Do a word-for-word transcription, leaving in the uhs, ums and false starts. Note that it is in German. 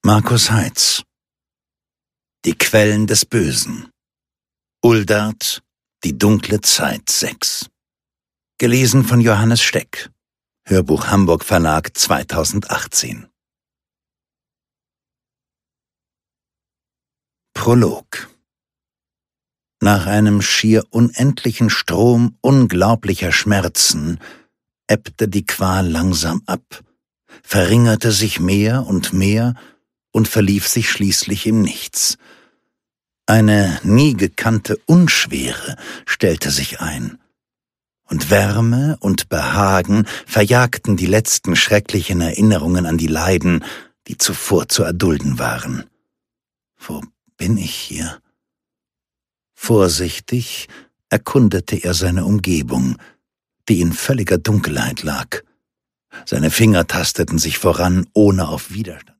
Markus Heitz. Die Quellen des Bösen. Uldart, die dunkle Zeit sechs. Gelesen von Johannes Steck. Hörbuch Hamburg Verlag zweitausendachtzehn. Prolog. Nach einem schier unendlichen Strom unglaublicher Schmerzen ebbte die Qual langsam ab, verringerte sich mehr und mehr und verlief sich schließlich im Nichts. Eine nie gekannte Unschwere stellte sich ein, und Wärme und Behagen verjagten die letzten schrecklichen Erinnerungen an die Leiden, die zuvor zu erdulden waren. Wo bin ich hier? Vorsichtig erkundete er seine Umgebung, die in völliger Dunkelheit lag. Seine Finger tasteten sich voran, ohne auf Widerstand